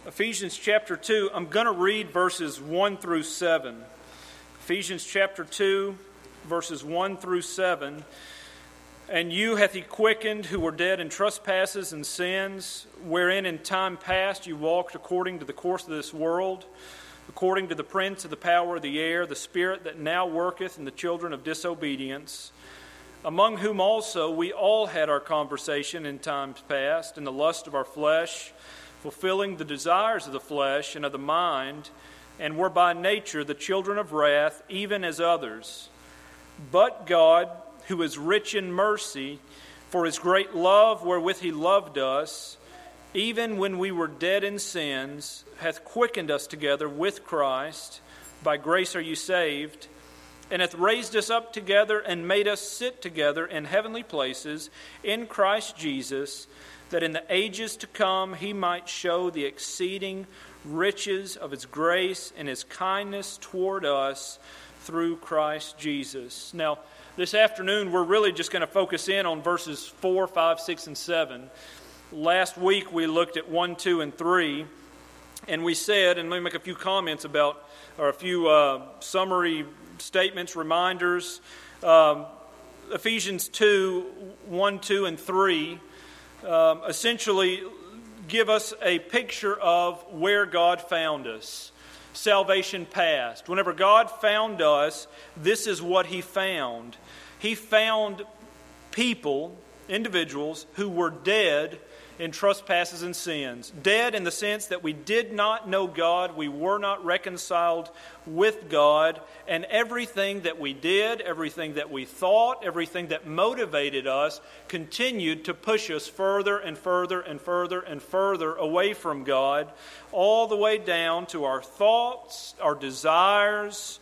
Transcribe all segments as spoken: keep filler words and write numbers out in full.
Ephesians chapter two, I'm going to read verses one through seven. Ephesians chapter two, verses one through seven. And you hath he quickened who were dead in trespasses and sins, wherein in time past you walked according to the course of this world, according to the prince of the power of the air, the spirit that now worketh in the children of disobedience, among whom also we all had our conversation in times past, in the lust of our flesh, fulfilling the desires of the flesh and of the mind, and were by nature the children of wrath, even as others. But God, who is rich in mercy, for his great love wherewith he loved us, even when we were dead in sins, hath quickened us together with Christ. By grace are you saved, and hath raised us up together and made us sit together in heavenly places in Christ Jesus, that in the ages to come he might show the exceeding riches of his grace and his kindness toward us through Christ Jesus. Now, this afternoon we're really just going to focus in on verses four, five, six, and seven. Last week we looked at one, two, and three, and we said, and let me make a few comments about, or a few uh, summary statements, reminders. Um, Ephesians two, one, two, and three um, essentially give us a picture of where God found us. Salvation past. Whenever God found us, this is what he found. He found people, individuals, who were dead in trespasses and sins. Dead in the sense that we did not know God, we were not reconciled with God, and everything that we did, everything that we thought, everything that motivated us continued to push us further and further and further and further away from God, all the way down to our thoughts, our desires.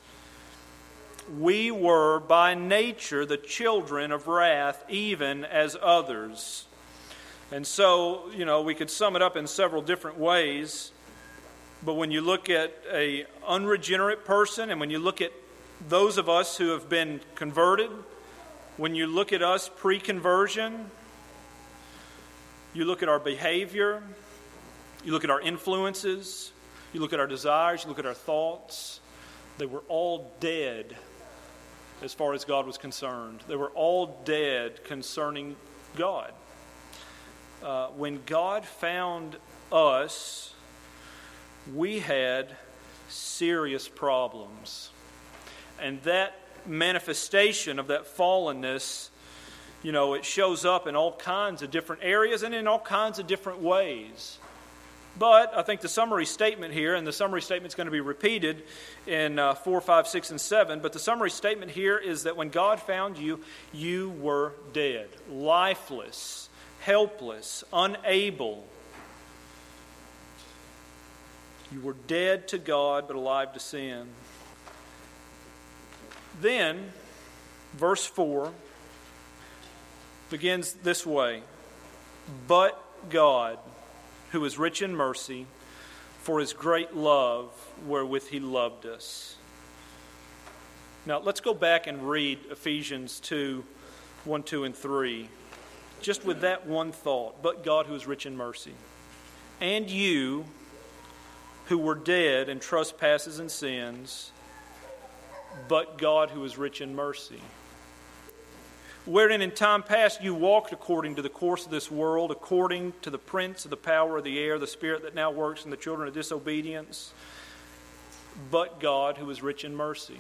We were by nature the children of wrath, even as others. And so, you know, we could sum it up in several different ways. But when you look at an unregenerate person, and when you look at those of us who have been converted, when you look at us pre-conversion, you look at our behavior, you look at our influences, you look at our desires, you look at our thoughts, they were all dead as far as God was concerned. They were all dead concerning God. Uh, when God found us, we had serious problems. And that manifestation of that fallenness, you know, it shows up in all kinds of different areas and in all kinds of different ways. But I think the summary statement here, and the summary statement is going to be repeated in uh, four, five, six, and seven, but the summary statement here is that when God found you, you were dead, lifeless, helpless, unable. You were dead to God, but alive to sin. Then, verse four begins this way. But God, who is rich in mercy, for his great love wherewith he loved us. Now, let's go back and read Ephesians two, one, two, and three. Just with that one thought. But God, who is rich in mercy. And you, who were dead in trespasses and sins, but God, who is rich in mercy. Wherein in time past you walked according to the course of this world, according to the prince of the power of the air, the spirit that now works in the children of disobedience, but God, who is rich in mercy,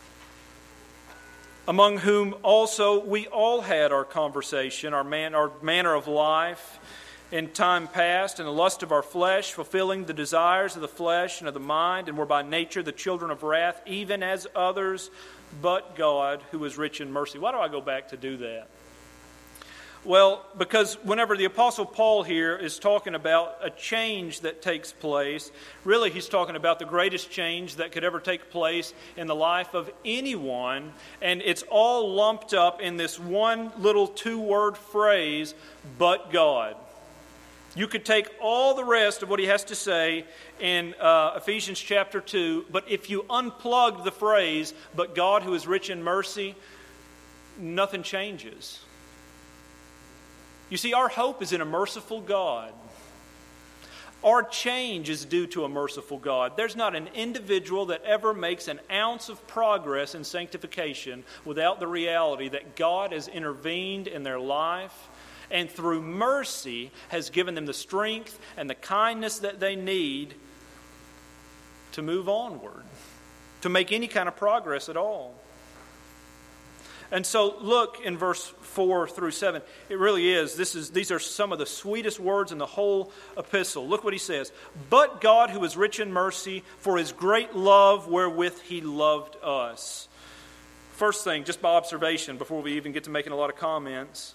among whom also we all had our conversation, our man, our manner of life in time past, in the lust of our flesh, fulfilling the desires of the flesh and of the mind, and were by nature the children of wrath, even as others, but God, who is rich in mercy. Why do I go back to do that? Well, because whenever the Apostle Paul here is talking about a change that takes place, really he's talking about the greatest change that could ever take place in the life of anyone, and it's all lumped up in this one little two-word phrase, but God. You could take all the rest of what he has to say in uh, Ephesians chapter two, but if you unplugged the phrase, but God who is rich in mercy, nothing changes. You see, our hope is in a merciful God. our change is due to a merciful God. There's not an individual that ever makes an ounce of progress in sanctification without the reality that God has intervened in their life and through mercy has given them the strength and the kindness that they need to move onward, to make any kind of progress at all. And so look in verse four through seven. It really is. This is these are some of the sweetest words in the whole epistle. Look what he says. But God, who is rich in mercy, for his great love wherewith he loved us. First thing, just by observation, before we even get to making a lot of comments.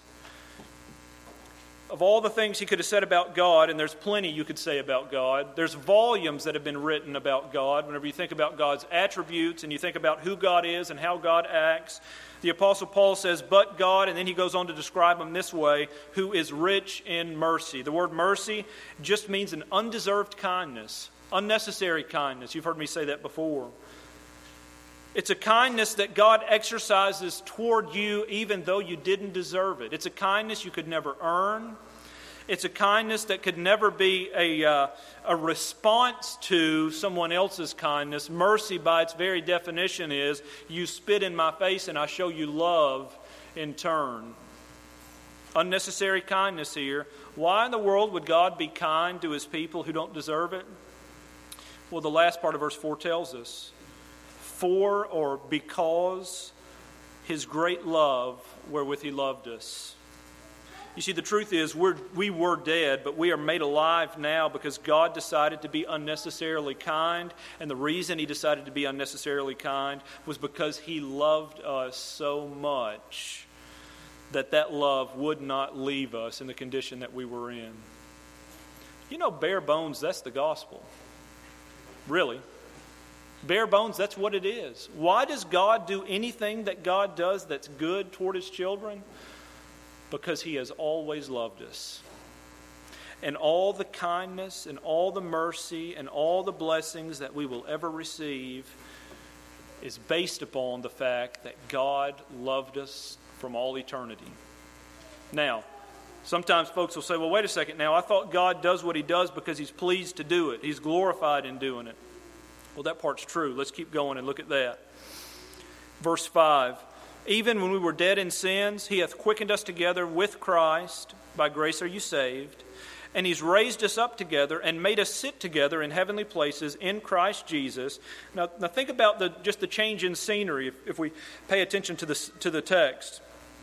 Of all the things he could have said about God, and there's plenty you could say about God, there's volumes that have been written about God. Whenever you think about God's attributes and you think about who God is and how God acts, the Apostle Paul says, but God, and then he goes on to describe him this way, who is rich in mercy. The word mercy just means an undeserved kindness, unnecessary kindness. You've heard me say that before. It's a kindness that God exercises toward you even though you didn't deserve it. It's a kindness you could never earn. It's a kindness that could never be a, uh, a response to someone else's kindness. Mercy, by its very definition, is you spit in my face and I show you love in turn. Unnecessary kindness here. Why in the world would God be kind to his people who don't deserve it? Well, the last part of verse four tells us. For or because his great love wherewith he loved us. You see, the truth is we're, we were dead, but we are made alive now because God decided to be unnecessarily kind. And the reason he decided to be unnecessarily kind was because he loved us so much that that love would not leave us in the condition that we were in. You know, bare bones, that's the gospel. Really. Bare bones, that's what it is. Why does God do anything that God does that's good toward his children? Because he has always loved us. And all the kindness and all the mercy and all the blessings that we will ever receive is based upon the fact that God loved us from all eternity. Now, sometimes folks will say, well, wait a second now, I thought God does what he does because he's pleased to do it. He's glorified in doing it. Well, that part's true. Let's keep going and look at that. Verse five. Even when we were dead in sins, he hath quickened us together with Christ. By grace are you saved. And he's raised us up together and made us sit together in heavenly places in Christ Jesus. Now, now think about the just the change in scenery if, if we pay attention to the, to the text.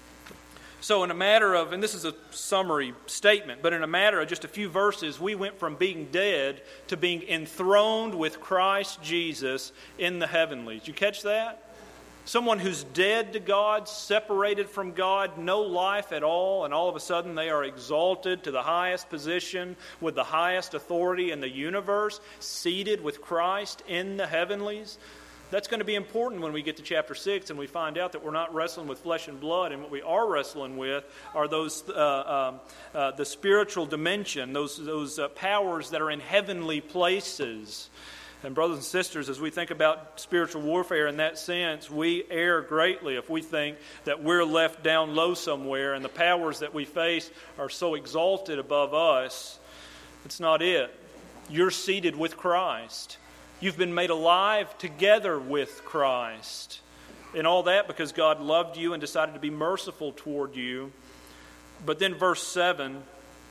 So in a matter of, and this is a summary statement, but in a matter of just a few verses, we went from being dead to being enthroned with Christ Jesus in the heavenlies. Did you catch that? Someone who's dead to God, separated from God, no life at all, and all of a sudden they are exalted to the highest position with the highest authority in the universe, seated with Christ in the heavenlies. That's going to be important when we get to chapter six and we find out that we're not wrestling with flesh and blood, and what we are wrestling with are those uh, um, uh, the spiritual dimension, those those uh, powers that are in heavenly places. And brothers and sisters, as we think about spiritual warfare in that sense, we err greatly if we think that we're left down low somewhere and the powers that we face are so exalted above us. It's not it. You're seated with Christ. You've been made alive together with Christ. And all that because God loved you and decided to be merciful toward you. But then verse seven,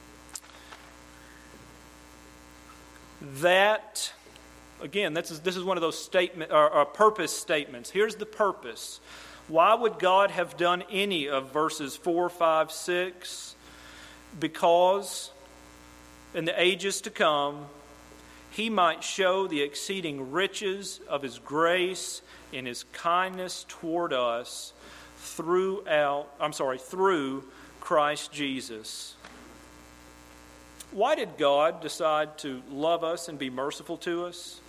that, again, this is, this is one of those statement, or, or purpose statements. Here's the purpose. Why would God have done any of verses four, five, six? Because in the ages to come, he might show the exceeding riches of his grace in his kindness toward us throughout, I'm sorry, through Christ Jesus. Why did God decide to love us and be merciful to us?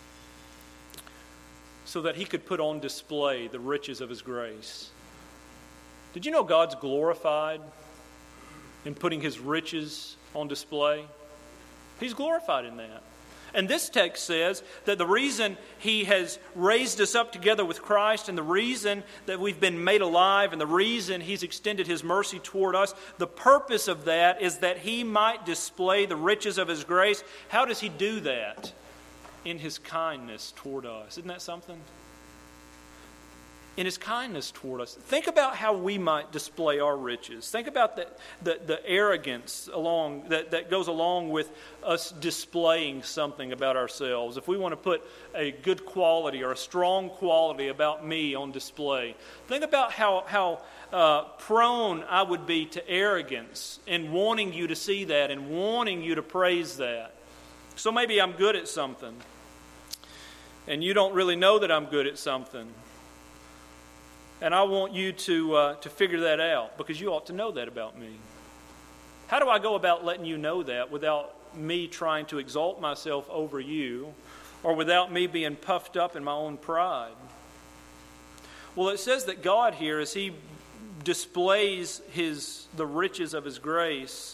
So that he could put on display the riches of his grace. Did you know God's glorified in putting his riches on display? He's glorified in that. And this text says that the reason He has raised us up together with Christ, and the reason that we've been made alive, and the reason He's extended His mercy toward us, the purpose of that is that He might display the riches of His grace. How does He do that? In His kindness toward us. Isn't that something? In His kindness toward us. Think about how we might display our riches. Think about the, the, the arrogance along that, that goes along with us displaying something about ourselves. If we want to put a good quality or a strong quality about me on display, think about how, how uh, prone I would be to arrogance and wanting you to see that and wanting you to praise that. So maybe I'm good at something, and you don't really know that I'm good at something. And I want you to uh, to figure that out, because you ought to know that about me. How do I go about letting you know that without me trying to exalt myself over you, or without me being puffed up in my own pride? Well, it says that God here, as He displays his the riches of His grace,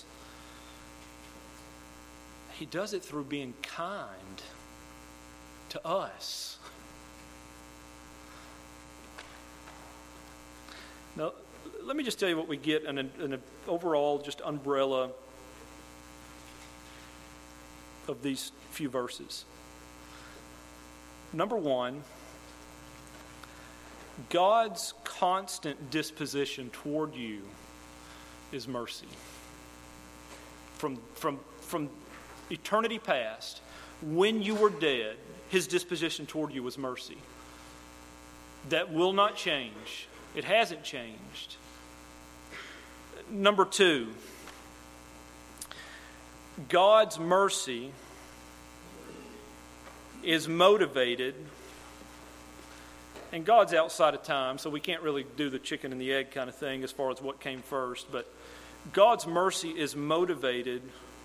He does it through being kind to us. Now, let me just tell you what we get in an, in an overall just umbrella of these few verses. Number one, God's constant disposition toward you is mercy. From, from, from eternity past, when you were dead, His disposition toward you was mercy. That will not change. It hasn't changed. Number two, God's mercy is motivated, and God's outside of time, so we can't really do the chicken and the egg kind of thing as far as what came first, but God's mercy is motivated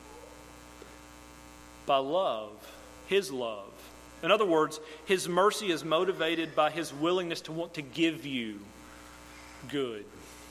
by love, His love. In other words, His mercy is motivated by His willingness to want to give you good.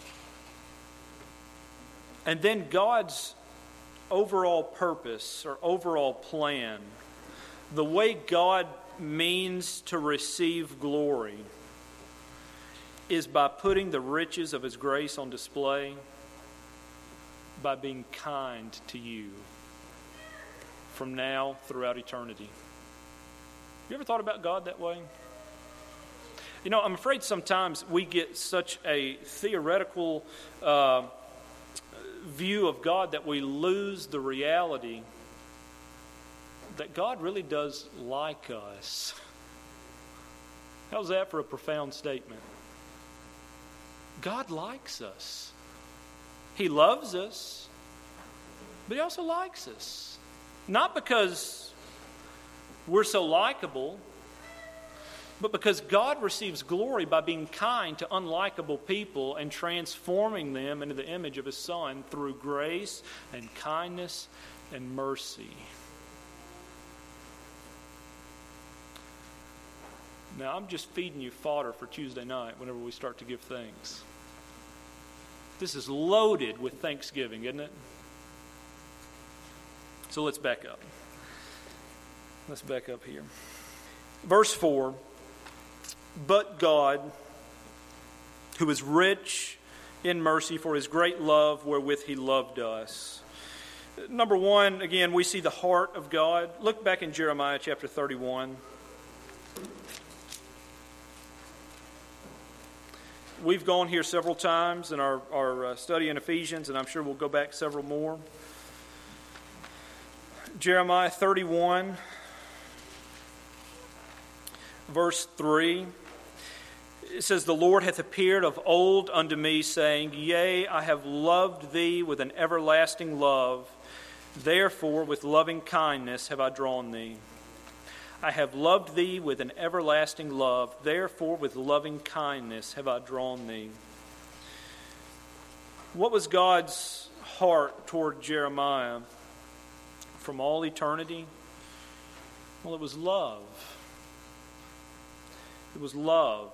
And then God's overall purpose or overall plan, the way God means to receive glory, is by putting the riches of His grace on display, by being kind to you from now throughout eternity. You ever thought about God that way? You know, I'm afraid sometimes we get such a theoretical uh, view of God that we lose the reality that God really does like us. How's that for a profound statement? God likes us. He loves us, but He also likes us. Not because we're so likable, but because God receives glory by being kind to unlikable people and transforming them into the image of His Son through grace and kindness and mercy. Now, I'm just feeding you fodder for Tuesday night whenever we start to give thanks. This is loaded with thanksgiving, isn't it? So let's back up. Let's back up here. Verse four. But God, who is rich in mercy for His great love wherewith He loved us. Number one, again, we see the heart of God. Look back in Jeremiah chapter thirty-one. We've gone here several times in our, our uh, study in Ephesians, and I'm sure we'll go back several more. Jeremiah thirty-one, verse three. It says, "The Lord hath appeared of old unto me, saying, Yea, I have loved thee with an everlasting love. Therefore with loving kindness have I drawn thee. I have loved thee with an everlasting love. Therefore with loving kindness have I drawn thee." What was God's heart toward Jeremiah from all eternity? Well, it was love. It was love.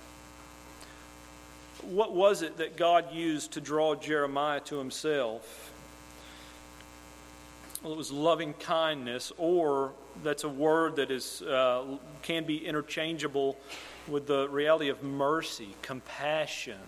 What was it that God used to draw Jeremiah to Himself? Well, it was loving kindness, or that's a word that is uh, can be interchangeable with the reality of mercy, compassion.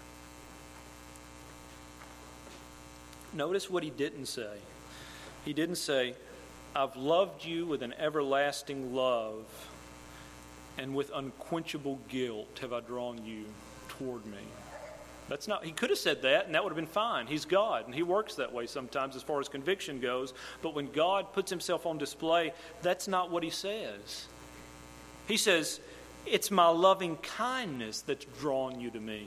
Notice what he didn't say. He didn't say, I've loved you with an everlasting love, and with unquenchable guilt have I drawn you toward me. That's not. He could have said that, and that would have been fine. He's God, and he works that way sometimes as far as conviction goes. But when God puts himself on display, that's not what he says. He says, it's my loving kindness that's drawn you to me.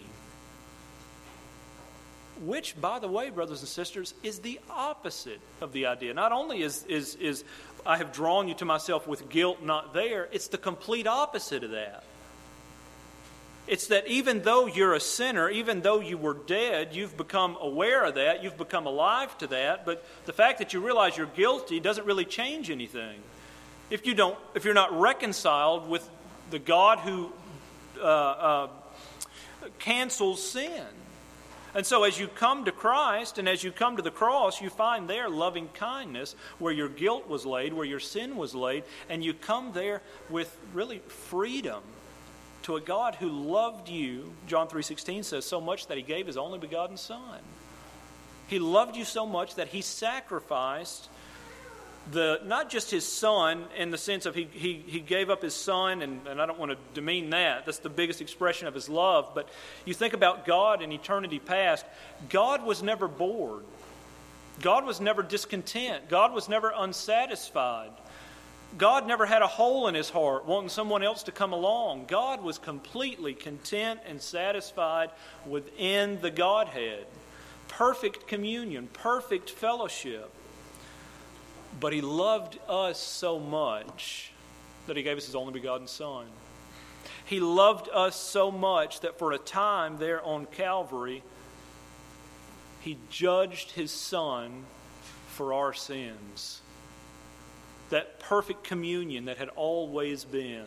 Which, by the way, brothers and sisters, is the opposite of the idea. Not only is, is, is I have drawn you to myself with guilt not there, it's the complete opposite of that. It's that even though you're a sinner, even though you were dead, you've become aware of that, you've become alive to that, but the fact that you realize you're guilty doesn't really change anything. If you don't, if you're not reconciled with the God who uh, uh, cancels sin. And so as you come to Christ and as you come to the cross, you find there loving kindness where your guilt was laid, where your sin was laid, and you come there with really freedom to a God who loved you, John three sixteen says, so much that he gave his only begotten Son. He loved you so much that he sacrificed the not just his Son in the sense of he he, he gave up his Son, and, and I don't want to demean that. That's the biggest expression of his love. But you think about God in eternity past, God was never bored. God was never discontent. God was never unsatisfied. God never had a hole in his heart wanting someone else to come along. God was completely content and satisfied within the Godhead. Perfect communion, perfect fellowship. But he loved us so much that he gave us his only begotten Son. He loved us so much that for a time there on Calvary, he judged his Son for our sins. That perfect communion that had always been.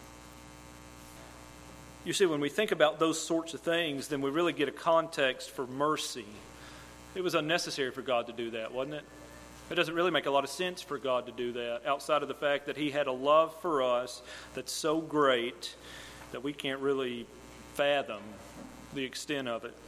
You see, when we think about those sorts of things, then we really get a context for mercy. It was unnecessary for God to do that, wasn't it? It doesn't really make a lot of sense for God to do that, outside of the fact that he had a love for us that's so great that we can't really fathom the extent of it.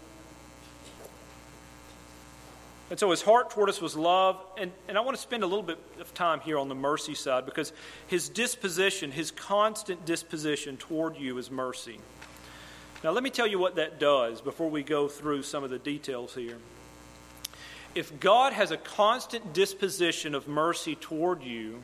And so his heart toward us was love. And, and I want to spend a little bit of time here on the mercy side, because his disposition, his constant disposition toward you is mercy. Now let me tell you what that does before we go through some of the details here. If God has a constant disposition of mercy toward you,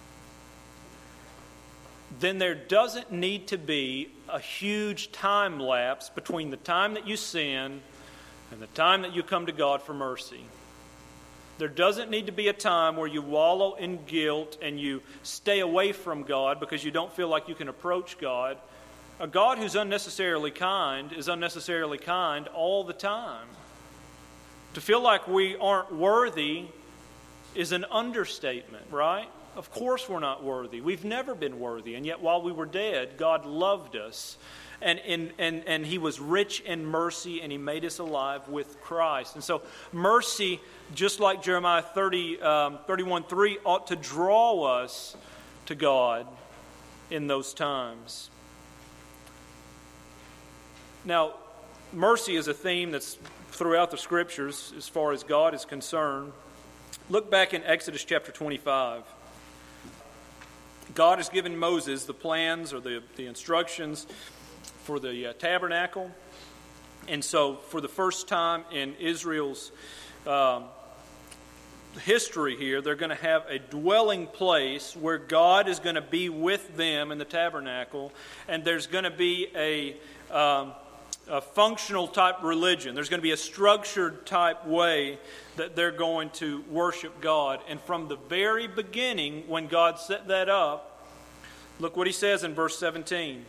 then there doesn't need to be a huge time lapse between the time that you sin and the time that you come to God for mercy. There doesn't need to be a time where you wallow in guilt and you stay away from God because you don't feel like you can approach God. A God who's unnecessarily kind is unnecessarily kind all the time. To feel like we aren't worthy is an understatement, right? Of course we're not worthy. We've never been worthy. And yet while we were dead, God loved us. And, and, and, and he was rich in mercy, and he made us alive with Christ. And so mercy, just like Jeremiah thirty, um, thirty-one three, ought to draw us to God in those times. Now, mercy is a theme that's throughout the Scriptures as far as God is concerned. Look back in Exodus chapter twenty-five. God has given Moses the plans or the, the instructions for the uh, tabernacle. And so for the first time in Israel's um, history here, they're going to have a dwelling place where God is going to be with them in the tabernacle. And there's going to be a, um, a functional type religion. There's going to be a structured type way that they're going to worship God. And from the very beginning, when God set that up, look what he says in verse seventeen.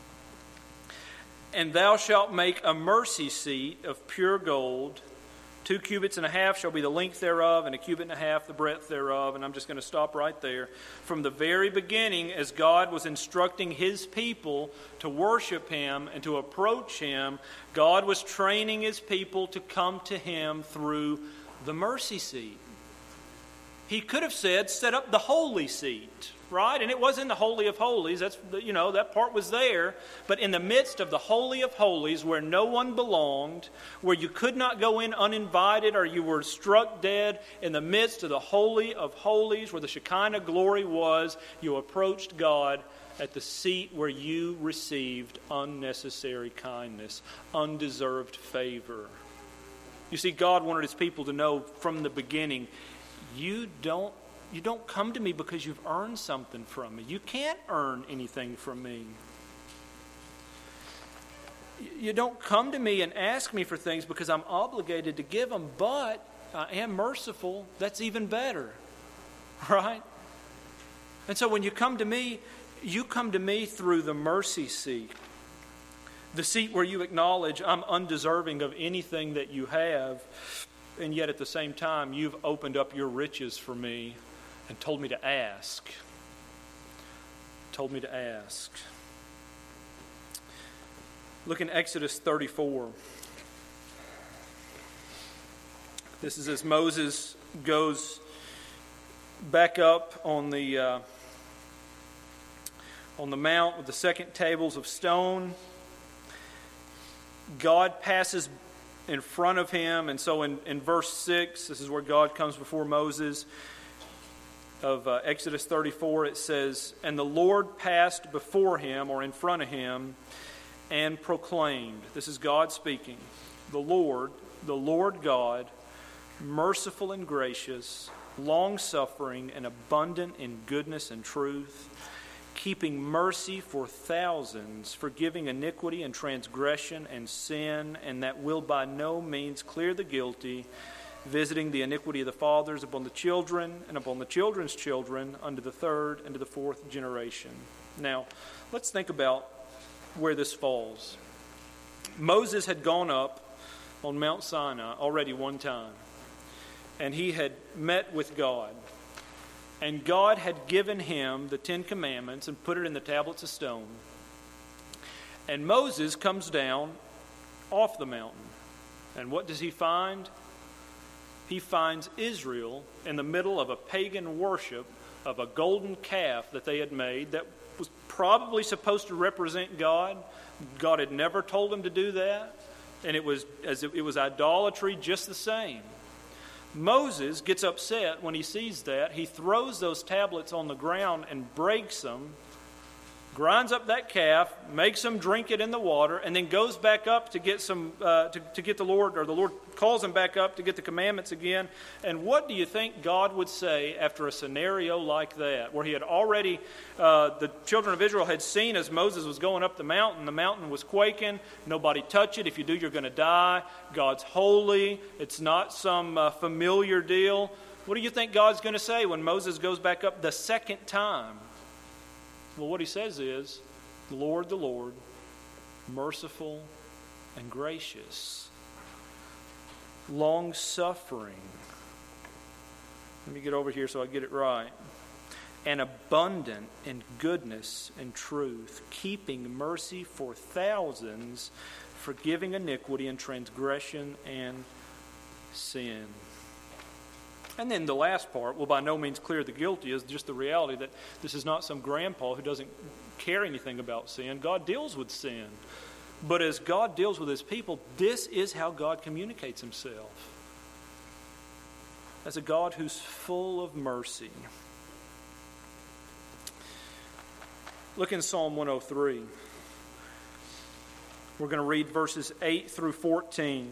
And thou shalt make a mercy seat of pure gold. Two cubits and a half shall be the length thereof, and a cubit and a half the breadth thereof. And I'm just going to stop right there. From the very beginning, as God was instructing his people to worship him and to approach him, God was training his people to come to him through the mercy seat. He could have said, set up the holy seat, right? And it was in the Holy of Holies. That's, you know, that part was there. But in the midst of the Holy of Holies, where no one belonged, where you could not go in uninvited or you were struck dead, in the midst of the Holy of Holies, where the Shekinah glory was, you approached God at the seat where you received unnecessary kindness, undeserved favor. You see, God wanted His people to know from the beginning, you don't, you don't come to me because you've earned something from me. You can't earn anything from me. You don't come to me and ask me for things because I'm obligated to give them, but I am merciful. That's even better, right? And so when you come to me, you come to me through the mercy seat. The seat where you acknowledge I'm undeserving of anything that you have, and yet at the same time you've opened up your riches for me and told me to ask. Told me to ask. Look in Exodus thirty-four. This is as Moses goes back up on the uh, on the mount with the second tables of stone. God passes in front of him, and so in, in verse six, this is where God comes before Moses of uh, Exodus thirty-four. It says, "And the Lord passed before him," or in front of him, "and proclaimed," this is God speaking, "the Lord, the Lord God, merciful and gracious, long-suffering and abundant in goodness and truth, keeping mercy for thousands, forgiving iniquity and transgression and sin, and that will by no means clear the guilty, visiting the iniquity of the fathers upon the children and upon the children's children unto the third and to the fourth generation." Now, let's think about where this falls. Moses had gone up on Mount Sinai already one time, and he had met with God. And God had given him the Ten Commandments and put it in the tablets of stone. And Moses comes down off the mountain. And what does he find? He finds Israel in the middle of a pagan worship of a golden calf that they had made that was probably supposed to represent God. God had never told them to do that. And it was as it was idolatry just the same. Moses gets upset when he sees that. He throws those tablets on the ground and breaks them, grinds up that calf, makes them drink it in the water, and then goes back up to get some uh, to, to get the Lord, or the Lord calls him back up to get the commandments again. And what do you think God would say after a scenario like that, where he had already, uh, the children of Israel had seen as Moses was going up the mountain, the mountain was quaking, nobody touch it, if you do you're going to die, God's holy, it's not some uh, familiar deal. What do you think God's going to say when Moses goes back up the second time? Well, what he says is, "The Lord, the Lord, merciful and gracious, long-suffering." Let me get over here so I get it right. "And abundant in goodness and truth, keeping mercy for thousands, forgiving iniquity and transgression and sin." And then the last part, will by no means clear the guilty, is just the reality that this is not some grandpa who doesn't care anything about sin. God deals with sin. But as God deals with his people, this is how God communicates himself. As a God who's full of mercy. Look in Psalm one oh three. We're going to read verses eight through fourteen.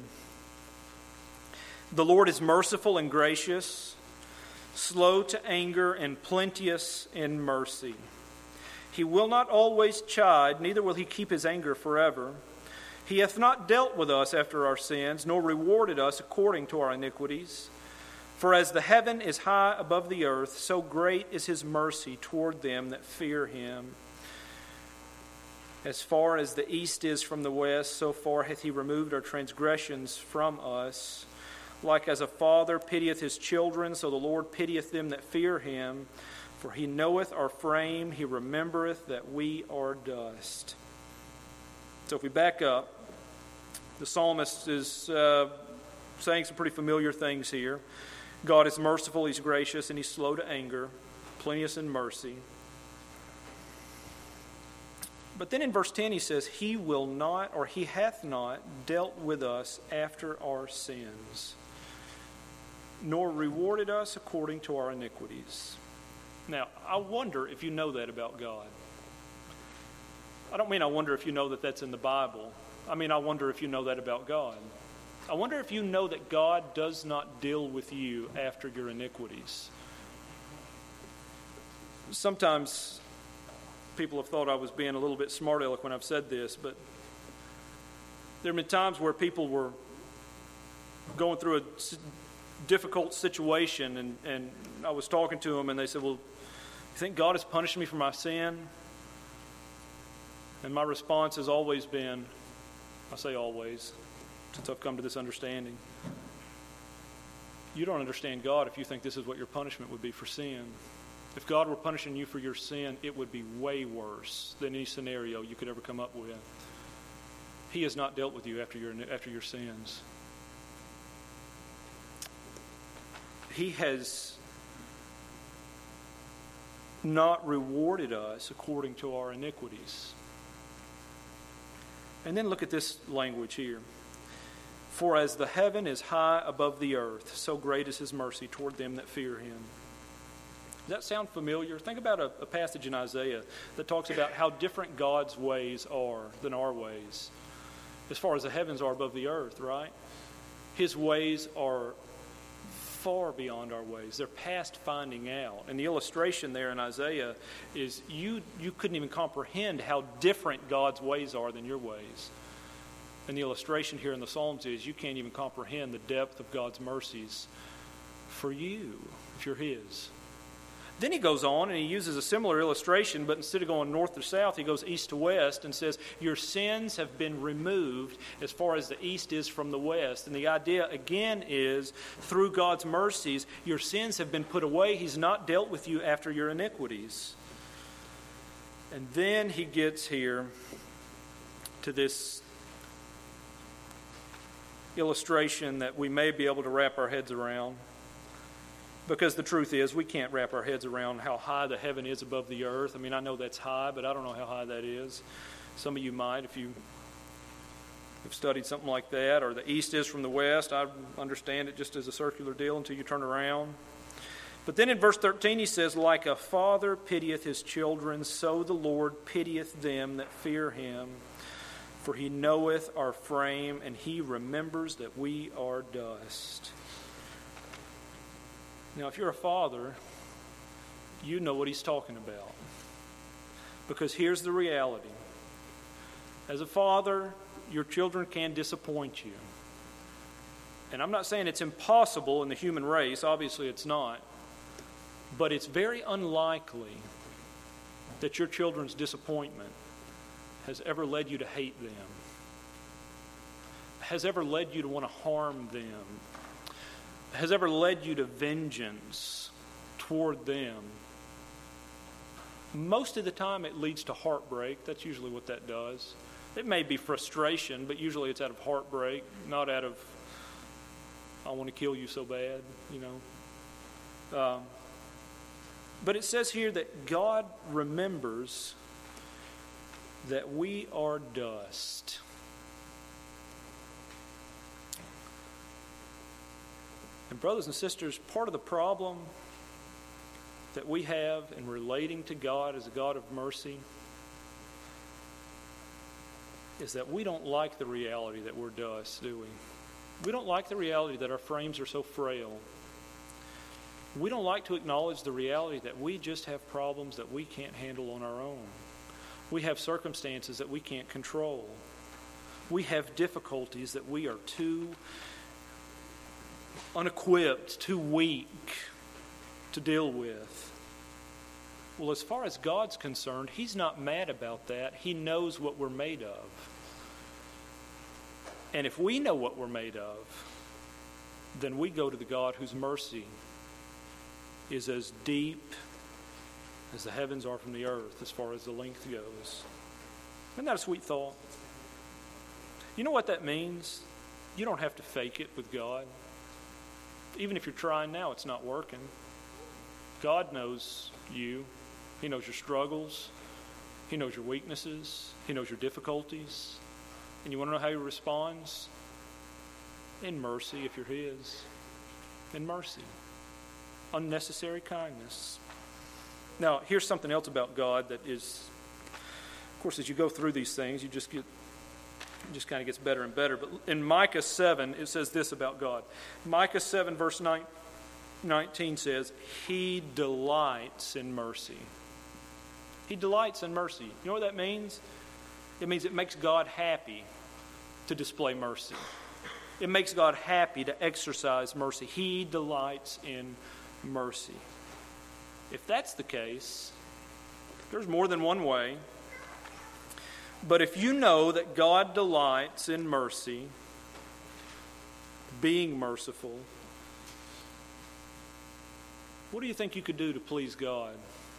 "The Lord is merciful and gracious, slow to anger and plenteous in mercy. He will not always chide, neither will he keep his anger forever. He hath not dealt with us after our sins, nor rewarded us according to our iniquities. For as the heaven is high above the earth, so great is his mercy toward them that fear him. As far as the east is from the west, so far hath he removed our transgressions from us. Like as a father pitieth his children, so the Lord pitieth them that fear him. For he knoweth our frame, he remembereth that we are dust." So if we back up, the psalmist is uh, saying some pretty familiar things here. God is merciful, He's gracious, and He's slow to anger, plenteous in mercy. But then in verse ten he says, He will not, or He hath not, dealt with us after our sins, nor rewarded us according to our iniquities. Now, I wonder if you know that about God. I don't mean I wonder if you know that that's in the Bible. I mean I wonder if you know that about God. I wonder if you know that God does not deal with you after your iniquities. Sometimes people have thought I was being a little bit smart aleck when I've said this, but there have been times where people were going through a difficult situation, and, and I was talking to them, and they said, well, you think God is punishing me for my sin? And my response has always been, I say always, since I've come to this understanding, you don't understand God if you think this is what your punishment would be for sin. If God were punishing you for your sin, it would be way worse than any scenario you could ever come up with. He has not dealt with you after your, after your sins. He has not rewarded us according to our iniquities. And then look at this language here. For as the heaven is high above the earth, so great is His mercy toward them that fear Him. Does that sound familiar? Think about a, a passage in Isaiah that talks about how different God's ways are than our ways. As far as the heavens are above the earth, right? His ways are far beyond our ways. They're past finding out. And the illustration there in Isaiah is you, you couldn't even comprehend how different God's ways are than your ways. And the illustration here in the Psalms is you can't even comprehend the depth of God's mercies for you if you're His. Then he goes on and he uses a similar illustration, but instead of going north to south, he goes east to west and says, your sins have been removed as far as the east is from the west. And the idea again is, through God's mercies, your sins have been put away. He's not dealt with you after your iniquities. And then he gets here to this illustration that we may be able to wrap our heads around. Because the truth is, we can't wrap our heads around how high the heaven is above the earth. I mean, I know that's high, but I don't know how high that is. Some of you might if you have studied something like that. Or the east is from the west. I understand it just as a circular deal until you turn around. But then in verse thirteen he says, like a father pitieth his children, so the Lord pitieth them that fear Him. For He knoweth our frame, and He remembers that we are dust. Now, if you're a father, you know what he's talking about. Because here's the reality. As a father, your children can disappoint you. And I'm not saying it's impossible in the human race. Obviously, it's not. But it's very unlikely that your children's disappointment has ever led you to hate them, has ever led you to want to harm them, has ever led you to vengeance toward them. Most of the time it leads to heartbreak. That's usually what that does. It may be frustration, but usually it's out of heartbreak, not out of, I want to kill you so bad, you know. Um, but it says here that God remembers that we are dust. And brothers and sisters, part of the problem that we have in relating to God as a God of mercy is that we don't like the reality that we're dust, do we? We don't like the reality that our frames are so frail. We don't like to acknowledge the reality that we just have problems that we can't handle on our own. We have circumstances that we can't control. We have difficulties that we are too unequipped, too weak to deal with. Well, as far as God's concerned, He's not mad about that. He knows what we're made of. And if we know what we're made of, then we go to the God whose mercy is as deep as the heavens are from the earth as far as the length goes. Isn't that a sweet thought? You know what that means? You don't have to fake it with God. Even if you're trying now, it's not working. God knows you. He knows your struggles. He knows your weaknesses. He knows your difficulties. And you want to know how He responds? In mercy, if you're His. In mercy. Unnecessary kindness. Now, here's something else about God that is, of course, as you go through these things, you just get, it just kind of gets better and better. But in Micah seven, it says this about God. Micah seven, verse nineteen says, He delights in mercy. He delights in mercy. You know what that means? It means it makes God happy to display mercy. It makes God happy to exercise mercy. He delights in mercy. If that's the case, there's more than one way. But if you know that God delights in mercy, being merciful, what do you think you could do to please God?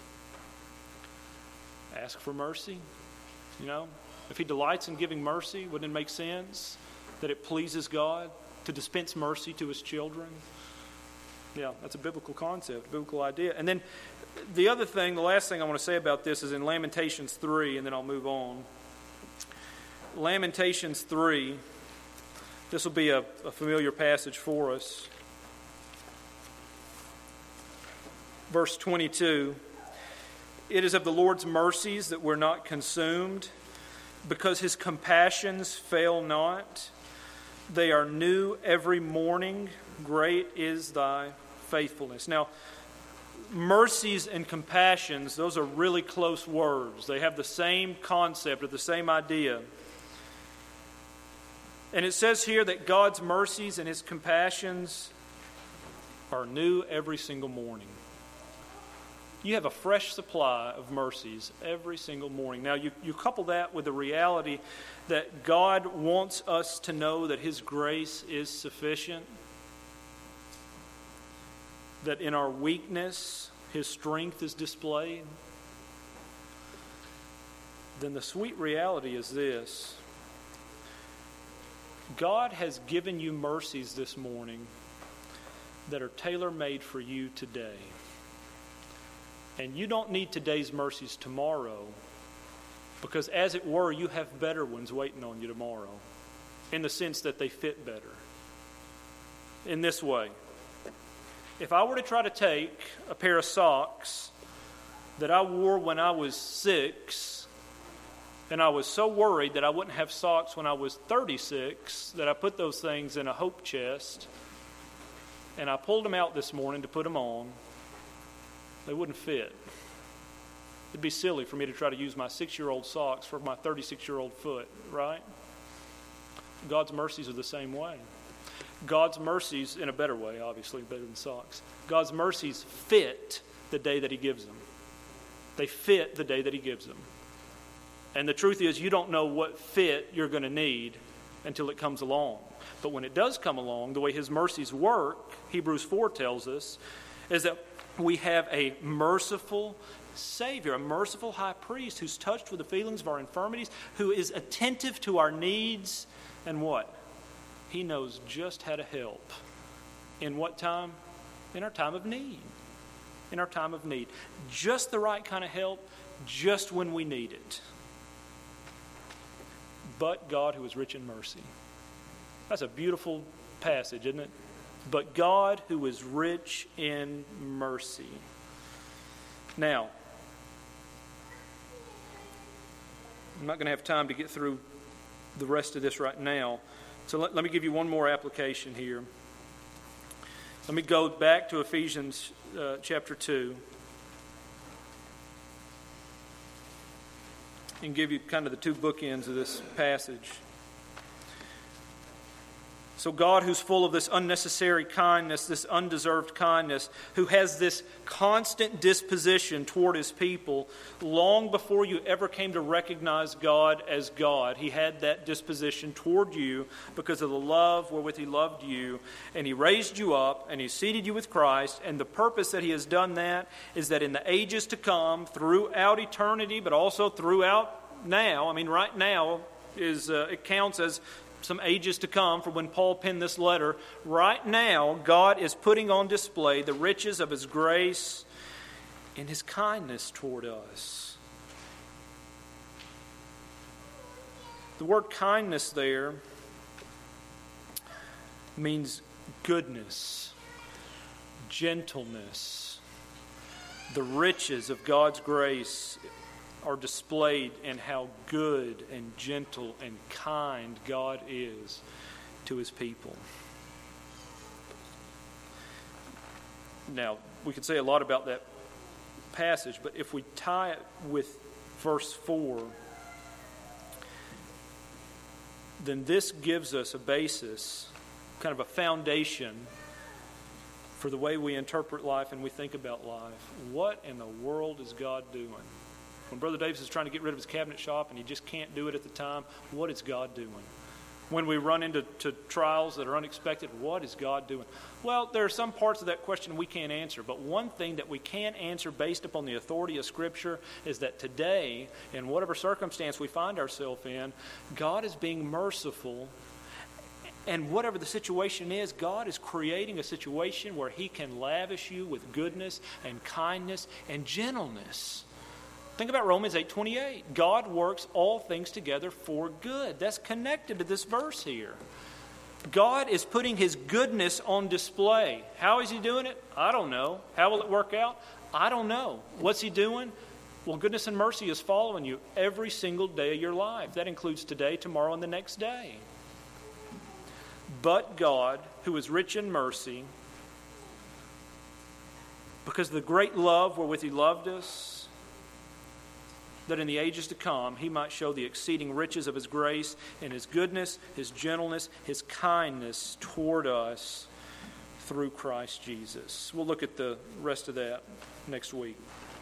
Ask for mercy. You know, if He delights in giving mercy, wouldn't it make sense that it pleases God to dispense mercy to His children? Yeah, that's a biblical concept, a biblical idea. And then the other thing, the last thing I want to say about this is in Lamentations three, and then I'll move on. Lamentations three, this will be a, a familiar passage for us. Verse twenty-two, it is of the Lord's mercies that we're not consumed, because His compassions fail not. They are new every morning. Great is thy faithfulness. Now, mercies and compassions, those are really close words. They have the same concept or the same idea. And it says here that God's mercies and His compassions are new every single morning. You have a fresh supply of mercies every single morning. Now, you, you couple that with the reality that God wants us to know that His grace is sufficient, that in our weakness, His strength is displayed. Then the sweet reality is this. God has given you mercies this morning that are tailor-made for you today. And you don't need today's mercies tomorrow, because as it were, you have better ones waiting on you tomorrow, in the sense that they fit better. In this way, if I were to try to take a pair of socks that I wore when I was six, and I was so worried that I wouldn't have socks when I was thirty-six, that I put those things in a hope chest, and I pulled them out this morning to put them on, they wouldn't fit. It'd be silly for me to try to use my six-year-old socks for my thirty-six-year-old foot, right? God's mercies are the same way. God's mercies, in a better way, obviously, better than socks. God's mercies fit the day that He gives them. They fit the day that He gives them. And the truth is, you don't know what fit you're going to need until it comes along. But when it does come along, the way His mercies work, Hebrews four tells us, is that we have a merciful Savior, a merciful high priest who's touched with the feelings of our infirmities, who is attentive to our needs, and what? He knows just how to help. In what time? In our time of need. In our time of need. Just the right kind of help, just when we need it. But God who is rich in mercy. That's a beautiful passage, isn't it? But God who is rich in mercy. Now, I'm not going to have time to get through the rest of this right now. So let, let me give you one more application here. Let me go back to Ephesians uh, chapter two and give you kind of the two bookends of this passage. So God, who's full of this unnecessary kindness, this undeserved kindness, who has this constant disposition toward His people, long before you ever came to recognize God as God, He had that disposition toward you because of the love wherewith He loved you. And He raised you up and He seated you with Christ. And the purpose that He has done that is that in the ages to come, throughout eternity, but also throughout now, I mean right now, is uh, it counts as some ages to come, for when Paul penned this letter, right now God is putting on display the riches of His grace and His kindness toward us. The word kindness there means goodness, gentleness. The riches of God's grace are displayed in how good and gentle and kind God is to His people. Now, we could say a lot about that passage, but if we tie it with verse four, then this gives us a basis, kind of a foundation for the way we interpret life and we think about life. What in the world is God doing? When Brother Davis is trying to get rid of his cabinet shop and he just can't do it at the time, what is God doing? When we run into to trials that are unexpected, what is God doing? Well, there are some parts of that question we can't answer, but one thing that we can answer based upon the authority of Scripture is that today, in whatever circumstance we find ourselves in, God is being merciful. And whatever the situation is, God is creating a situation where He can lavish you with goodness and kindness and gentleness. Think about Romans eight twenty-eight. God works all things together for good. That's connected to this verse here. God is putting His goodness on display. How is He doing it? I don't know. How will it work out? I don't know. What's He doing? Well, goodness and mercy is following you every single day of your life. That includes today, tomorrow, and the next day. But God, who is rich in mercy, because of the great love wherewith He loved us, that in the ages to come He might show the exceeding riches of His grace and His goodness, His gentleness, His kindness toward us through Christ Jesus. We'll look at the rest of that next week.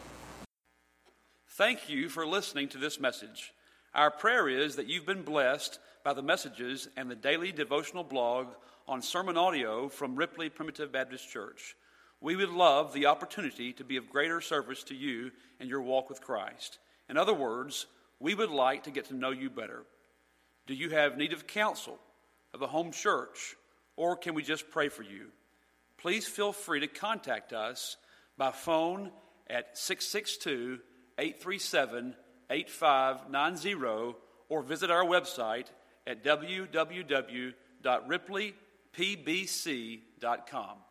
Thank you for listening to this message. Our prayer is that you've been blessed by the messages and the daily devotional blog on sermon audio from Ripley Primitive Baptist Church. We would love the opportunity to be of greater service to you in your walk with Christ. In other words, we would like to get to know you better. Do you have need of counsel, of a home church, or can we just pray for you? Please feel free to contact us by phone at six six two, eight three seven, eight five nine zero or visit our website at w w w dot ripley p b c dot com.